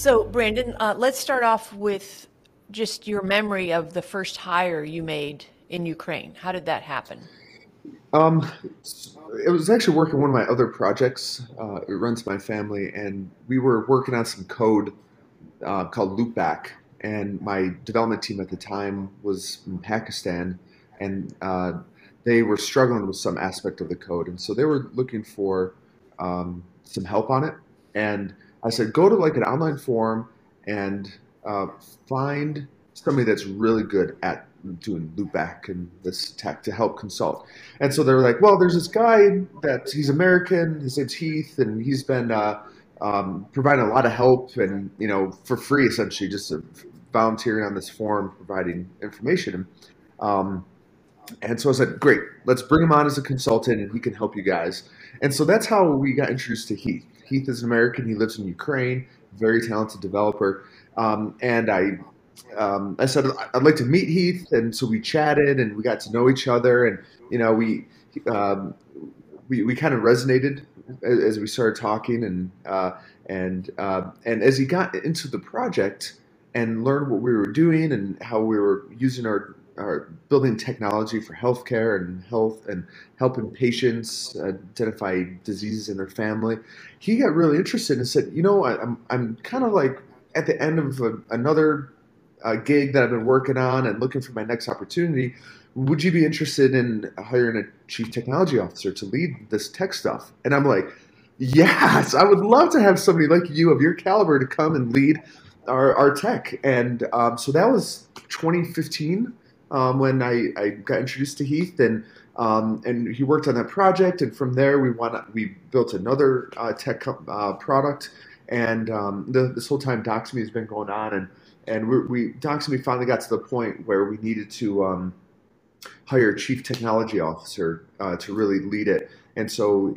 So, Brandon, let's start off with just your memory of the first hire you made in Ukraine. How did that happen? Um, it was actually working one of my other projects. It runs my family, and we were working on some code called Loopback. And my development team at the time was in Pakistan, and they were struggling with some aspect of the code, and so they were looking for some help on it. And I said, go to like an online forum and uh, find somebody that's really good at doing loopback and this tech to help consult. And so they were like, well, there's this guy that he's American, his name's Heath, and he's been providing a lot of help and for free essentially, just volunteering on this forum, providing information. Um, and so I said, great, let's bring him on as a consultant and he can help you guys. And so that's how we got introduced to Heath. Heath is an American. He lives in Ukraine, very talented developer. And I said, I'd like to meet Heath. And so we chatted and we got to know each other. And, you know, um, we kind of resonated as we started talking. And as he got into the project and learned what we were doing and how we were using our building technology for healthcare and health and helping patients identify diseases in their family, he got really interested and said, I'm kind of like at the end of another gig that I've been working on and looking for my next opportunity. Would you be interested in hiring a chief technology officer to lead this tech stuff? And I'm like, yes, I would love to have somebody like you of your caliber to come and lead our tech. And so that was 2015 when I got introduced to Heath, and he worked on that project. And from there, we built another tech product. And this whole time, Doxme has been going on, and Doxme finally got to the point where we needed to hire a chief technology officer to really lead it. And so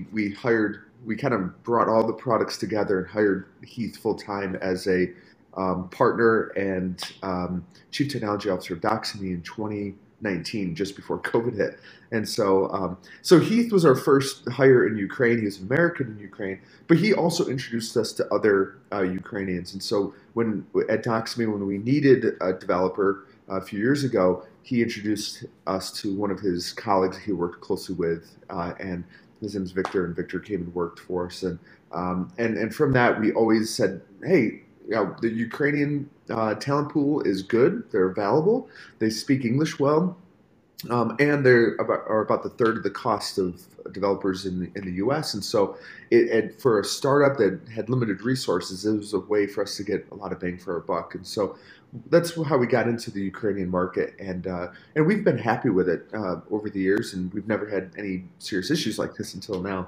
we kind of brought all the products together and hired Heath full time as a partner and chief technology officer of Doxme in 2019, just before COVID hit. And so Heath was our first hire in Ukraine. He was American in Ukraine, but he also introduced us to other Ukrainians. And so when at Doxme, when we needed a developer a few years ago, he introduced us to one of his colleagues he worked closely with, and his name's Victor, and Victor came and worked for us. And from that, we always said, hey, the Ukrainian talent pool is good. They're available. They speak English well, and are about the third of the cost of developers in the U.S. And so, for a startup that had limited resources, it was a way for us to get a lot of bang for our buck. And so, that's how we got into the Ukrainian market, and we've been happy with it over the years, and we've never had any serious issues like this until now.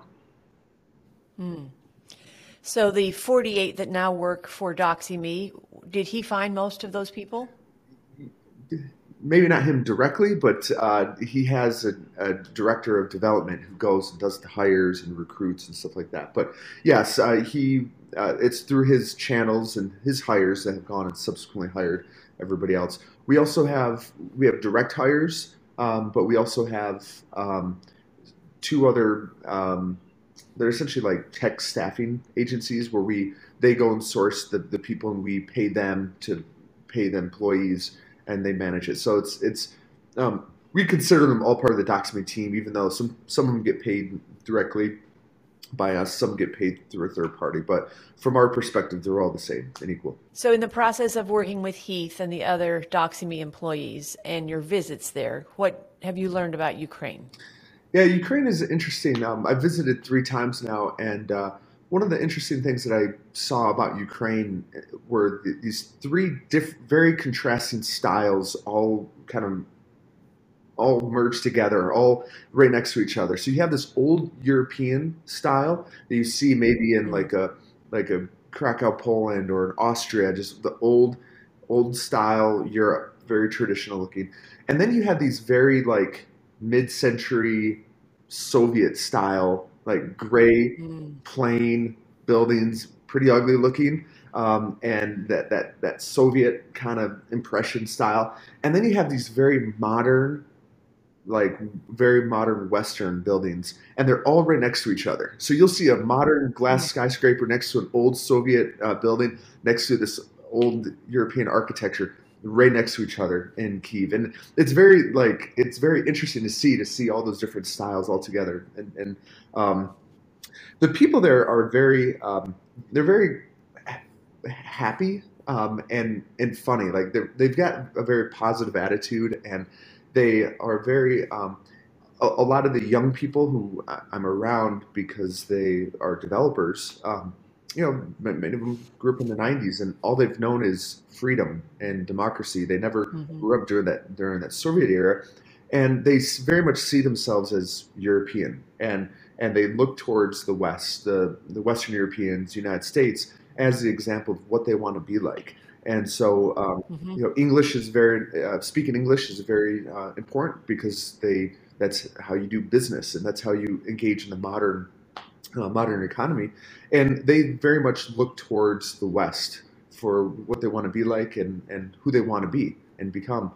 Hmm. So the 48 that now work for DoxyMe, did he find most of those people? Maybe not him directly, but he has a director of development who goes and does the hires and recruits and stuff like that. But yes, he it's through his channels and his hires that have gone and subsequently hired everybody else. We have direct hires, but we also have two other. They're essentially like tech staffing agencies where they go and source the people and we pay them to pay the employees and they manage it. So we consider them all part of the Doxme team, even though some of them get paid directly by us, some get paid through a third party. But from our perspective, they're all the same and equal. So in the process of working with Heath and the other DoxyMe employees and your visits there, what have you learned about Ukraine? Yeah, Ukraine is interesting. I visited 3 times now, and one of the interesting things that I saw about Ukraine were these very contrasting styles, all kind of all merged together, all right next to each other. So you have this old European style that you see maybe in Mm. like a Krakow, Poland, or in Austria, just the old style Europe, very traditional looking. And then you have these very like mid-century Soviet style, like gray, Mm. plain buildings, pretty ugly looking, and that Soviet kind of impression style. And then you have these very modern like very modern Western buildings, and they're all right next to each other. So you'll see a modern glass Mm. skyscraper next to an old Soviet building, next to this old European architecture, right next to each other in Kiev. And it's very interesting to see all those different styles all together. And the people there are they're very happy and funny. Like they've got a very positive attitude, and they are very a lot of the young people who I'm around because they are developers. Many of them grew up in the '90s, and all they've known is freedom and democracy. They never Mhm. grew up during that Soviet era, and they very much see themselves as European, and they look towards the West, the Western Europeans, United States, as the example of what they want to be like. And so, Mhm. English is very speaking English is very important because they that's how you do business, and that's how you engage in the modern economy. And they very much look towards the West for what they want to be like and who they want to be and become.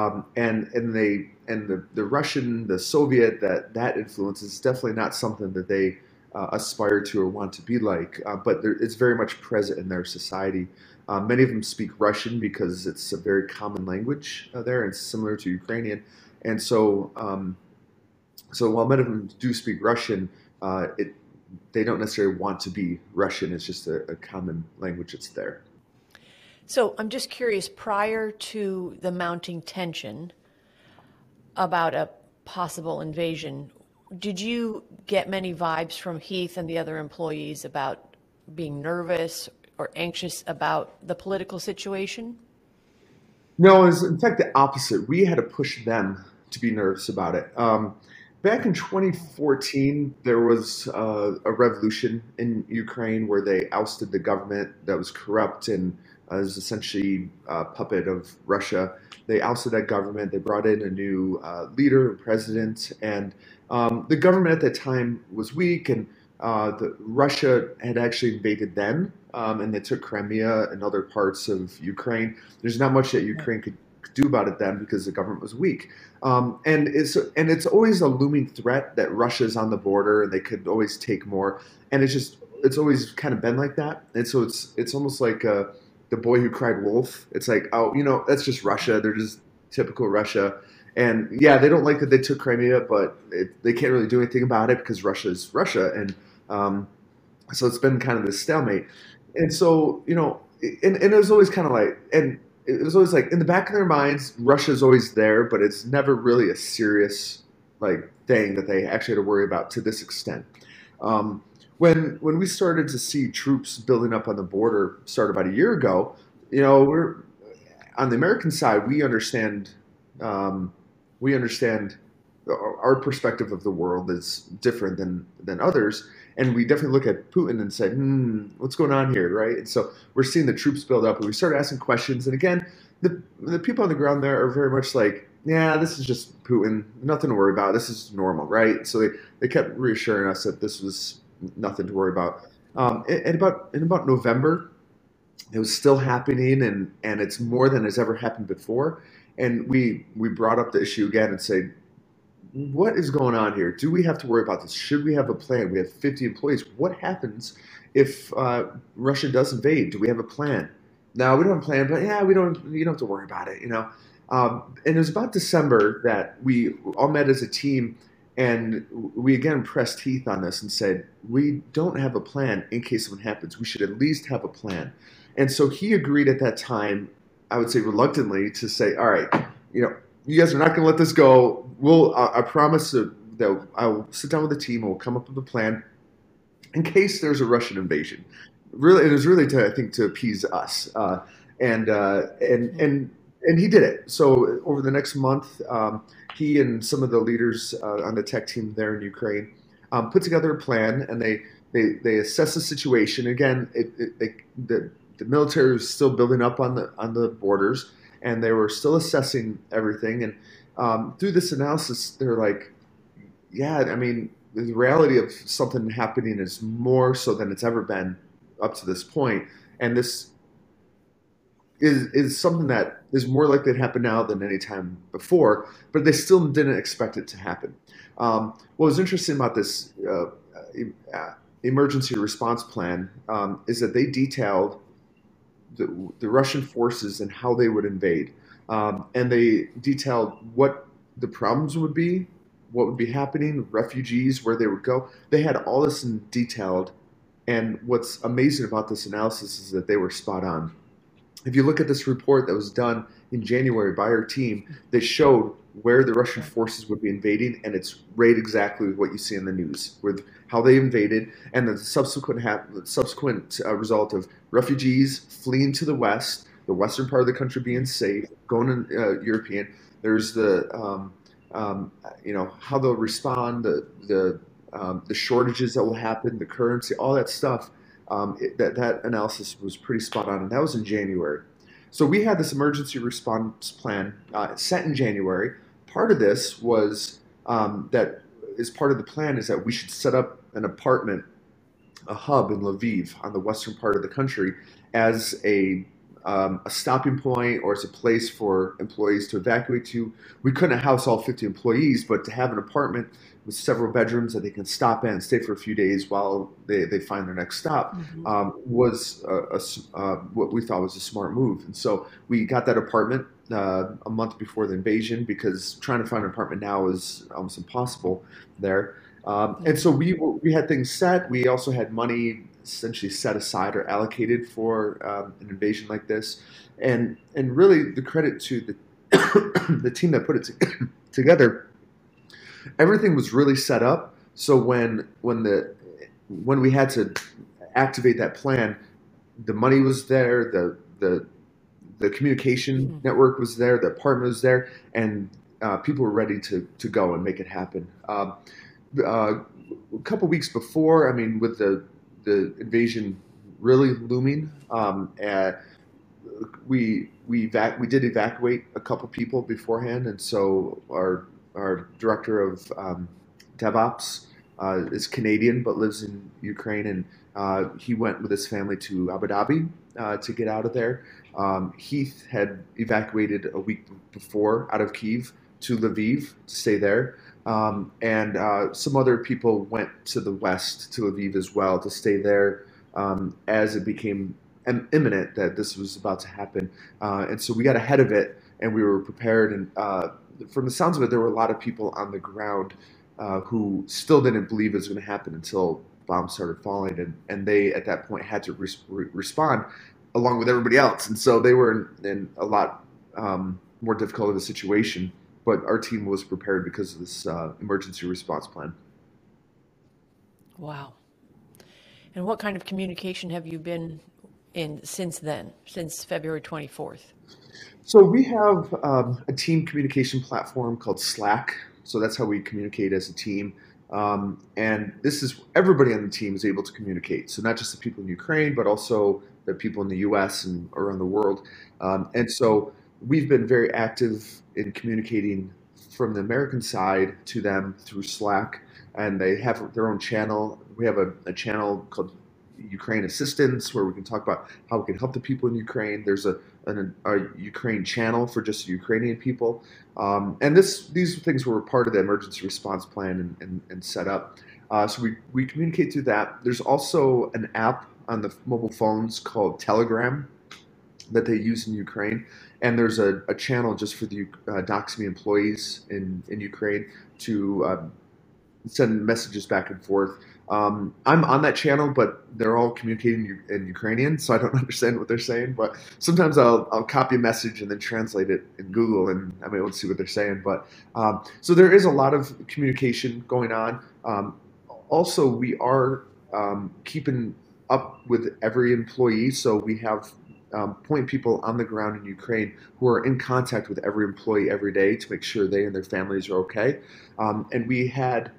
The Russian, the Soviet, that influence is definitely not something that they aspire to or want to be like, but it's very much present in their society. Many of them speak Russian because it's a very common language there and similar to Ukrainian. And so while many of them do speak Russian, it they don't necessarily want to be Russian. It's just a common language that's there. So I'm just curious, prior to the mounting tension about a possible invasion, did you get many vibes from Heath and the other employees about being nervous or anxious about the political situation? No, it was in fact the opposite. We had to push them to be nervous about it. Back in 2014, there was a revolution in Ukraine where they ousted the government that was corrupt and was essentially a puppet of Russia. They ousted that government. They brought in a new leader, president, and the government at that time was weak, and Russia had actually invaded then, and they took Crimea and other parts of Ukraine. There's not much that Ukraine could do about it then because the government was weak. And it's always a looming threat that Russia's on the border and they could always take more. And it's always kind of been like that. And so it's almost like the boy who cried wolf. It's like, oh, that's just Russia. They're just typical Russia. And yeah, they don't like that they took Crimea, but they can't really do anything about it because Russia's Russia. And um, so it's been kind of this stalemate. And so, and it was always kind of like, and it was always like in the back of their minds, Russia's always there, but it's never really a serious like thing that they actually had to worry about to this extent. Um, when we started to see troops building up on the border, start about a year ago, we're on the American side. Um, we understand our perspective of the world is different than others, and we definitely look at Putin and say, what's going on here, right? And so we're seeing the troops build up, and we start asking questions. And again, the people on the ground there are very much like, yeah, this is just Putin, nothing to worry about. This is normal, right? So they kept reassuring us that this was nothing to worry about. In about November, it was still happening, and it's more than has ever happened before. And we brought up the issue again and said, what is going on here? Do we have to worry about this? Should we have a plan? We have 50 employees. What happens if Russia does invade? Do we have a plan? No, we don't have a plan, but yeah, we don't. You don't have to worry about it. And it was about December that we all met as a team, and we again pressed Heath on this and said we don't have a plan in case something happens. We should at least have a plan. And so he agreed at that time, I would say reluctantly, to say, all right, you guys are not going to let this go. I promise that I'll sit down with the team and we'll come up with a plan in case there's a Russian invasion. Really, it was really I think, to appease us, and and he did it. So over the next month, he and some of the leaders on the tech team there in Ukraine put together a plan, and they assessed the situation. Again, the military was still building up on the borders, and they were still assessing everything. And through this analysis, they're like, yeah, I mean, the reality of something happening is more so than it's ever been up to this point. And is something that is more likely to happen now than any time before, but they still didn't expect it to happen. What was interesting about this emergency response plan is that they detailed the Russian forces and how they would invade. And they detailed what the problems would be, what would be happening, refugees, where they would go. They had all this in detailed. And what's amazing about this analysis is that they were spot on. If you look at this report that was done in January by our team, they showed where the Russian forces would be invading, and it's right exactly what you see in the news, with how they invaded and the subsequent result of refugees fleeing to the western part of the country being safe, going to European. There's how they'll respond, the shortages that will happen, the currency, all that stuff. That analysis was pretty spot on, and that was in January. So we had this emergency response plan set in January. Part of this was that is part of the plan is that we should set up an apartment, a hub in Lviv on the western part of the country as a stopping point or as a place for employees to evacuate to. We couldn't house all 50 employees, but to have an apartment with several bedrooms that they can stop in and stay for a few days while they find their next stop was what we thought was a smart move. And so we got that apartment a month before the invasion because trying to find an apartment now is almost impossible there. And so we had things set. We also had money essentially set aside or allocated for an invasion like this. And really the credit to the team that put it together, everything was really set up. So when we had to activate that plan, the money was there, the communication network was there, the apartment was there, and people were ready to go and make it happen. A couple weeks before, I mean, with the invasion really looming, we did evacuate a couple people beforehand, and so our director of DevOps is Canadian but lives in Ukraine, and he went with his family to Abu Dhabi to get out of there. Heath had evacuated a week before out of Kyiv to Lviv to stay there. And some other people went to the west to Lviv as well to stay there as it became imminent that this was about to happen. And so we got ahead of it and we were prepared. And from the sounds of it, there were a lot of people on the ground who still didn't believe it was going to happen until bombs started falling. And they, at that point, had to respond along with everybody else. And so they were in a lot more difficult of a situation. But our team was prepared because of this emergency response plan. Wow. And what kind of communication have you been in since then, since February 24th? So we have a team communication platform called Slack. So that's how we communicate as a team. And this is everybody on the team is able to communicate. So not just the people in Ukraine, but also the people in the U.S. and around the world. And so we've been very active in communicating from the American side to them through Slack, and they have their own channel. We have a channel called Ukraine Assistance where we can talk about how we can help the people in Ukraine. There's a Ukraine channel for just Ukrainian people, and these things were part of the emergency response plan and set up. So we communicate through that. There's also an app on the mobile phones called Telegram that they use in Ukraine. And there's a channel just for the Doxime employees in Ukraine to send messages back and forth. I'm on that channel, but they're all communicating in Ukrainian, so I don't understand what they're saying. But sometimes I'll copy a message and then translate it in Google, and I'm able to see what they're saying. But so there is a lot of communication going on. Also, we are keeping up with every employee, so we have point people on the ground in Ukraine who are in contact with every employee every day to make sure they and their families are okay. And we had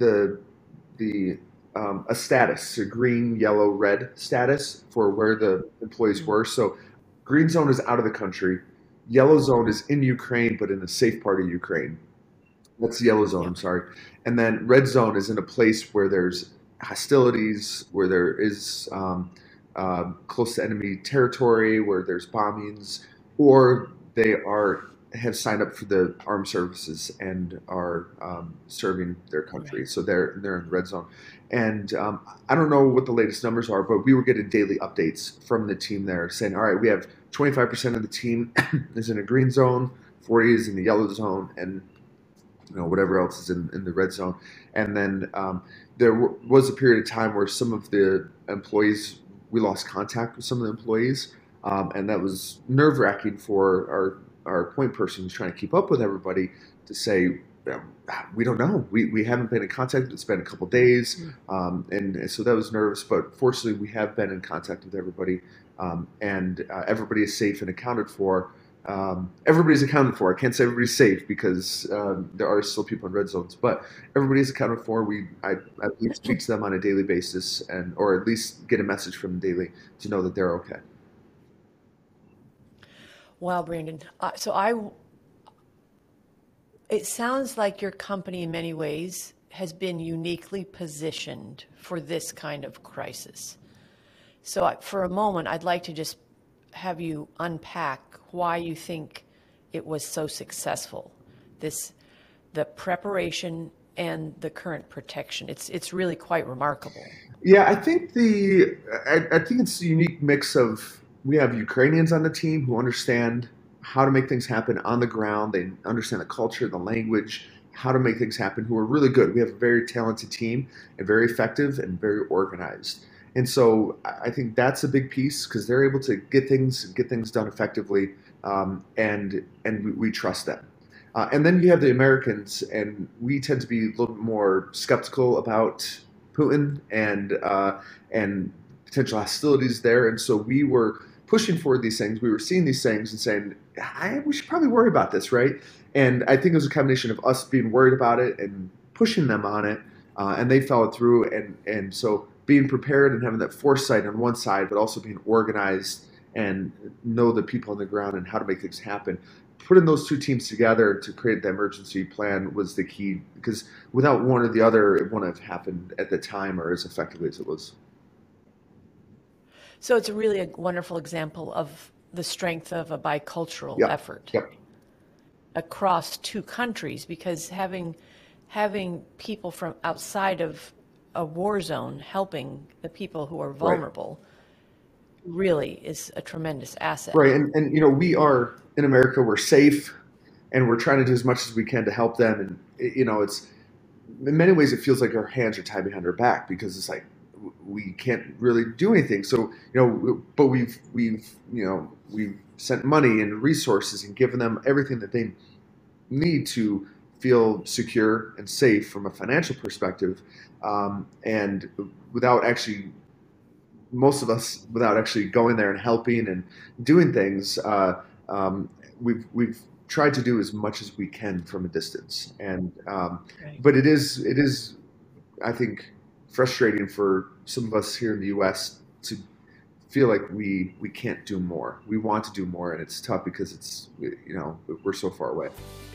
a status, a green, yellow, red status for where the employees were. So green zone is out of the country. Yellow zone is in Ukraine, but in a safe part of Ukraine. That's the yellow zone, I'm sorry. And then red zone is in a place where there's hostilities, where there is close to enemy territory where there's bombings, or they are have signed up for the armed services and are serving their country. Right. So they're in the red zone. And I don't know what the latest numbers are, but we were getting daily updates from the team there saying, all right, we have 25% of the team is in a green zone, 40 is in the yellow zone, and whatever else is in the red zone. And then there was a period of time where some of the employees, we lost contact with some of the employees, and that was nerve wracking for our point person who's trying to keep up with everybody to say, we don't know. We haven't been in contact. It's been a couple days. And so that was nervous. But fortunately, we have been in contact with everybody. And everybody is safe and accounted for. Everybody's accounted for. I can't say everybody's safe because there are still people in red zones, but everybody's accounted for. I at least speak to them on a daily basis, or at least get a message from them daily to know that they're okay. Wow, Brandon. It sounds like your company in many ways has been uniquely positioned for this kind of crisis. So for a moment, I'd like to just have you unpack why you think it was so successful. The preparation and the current protection. It's really quite remarkable. Yeah, I think it's a unique mix of we have Ukrainians on the team who understand how to make things happen on the ground. They understand the culture, the language, how to make things happen. Who are really good. We have a very talented team and very effective and very organized. And so I think that's a big piece because they're able to get things done effectively, and we trust them. And then you have the Americans, and we tend to be a little bit more skeptical about Putin and potential hostilities there. And so we were pushing for these things. We were seeing these things and saying, we should probably worry about this, right? And I think it was a combination of us being worried about it and pushing them on it, and they followed through. And so being prepared and having that foresight on one side, but also being organized and know the people on the ground and how to make things happen. Putting those two teams together to create the emergency plan was the key because without one or the other, it wouldn't have happened at the time or as effectively as it was. So it's really a wonderful example of the strength of a bicultural Yep. effort Yep. across two countries because having people from outside of a war zone helping the people who are Right. vulnerable really is a tremendous asset. Right. And we are in America, we're safe and we're trying to do as much as we can to help them. And, it's in many ways, it feels like our hands are tied behind our back because it's like we can't really do anything. So, but we've sent money and resources and given them everything that they need to feel secure and safe from a financial perspective. And without actually, most of us, without actually going there and helping and doing things, we've tried to do as much as we can from a distance. And Right. but it is, I think, frustrating for some of us here in the U.S. to feel like we can't do more. We want to do more, and it's tough because we're so far away.